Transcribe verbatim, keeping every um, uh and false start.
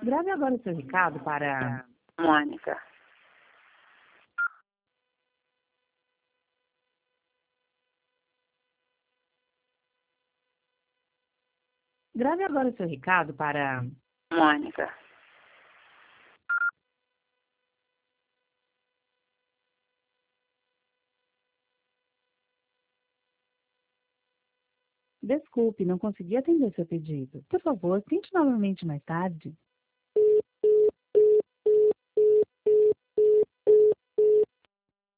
Grave agora o seu recado para Mônica. Grave agora o seu recado para Mônica. Desculpe, não consegui atender seu pedido. Por favor, tente novamente mais tarde.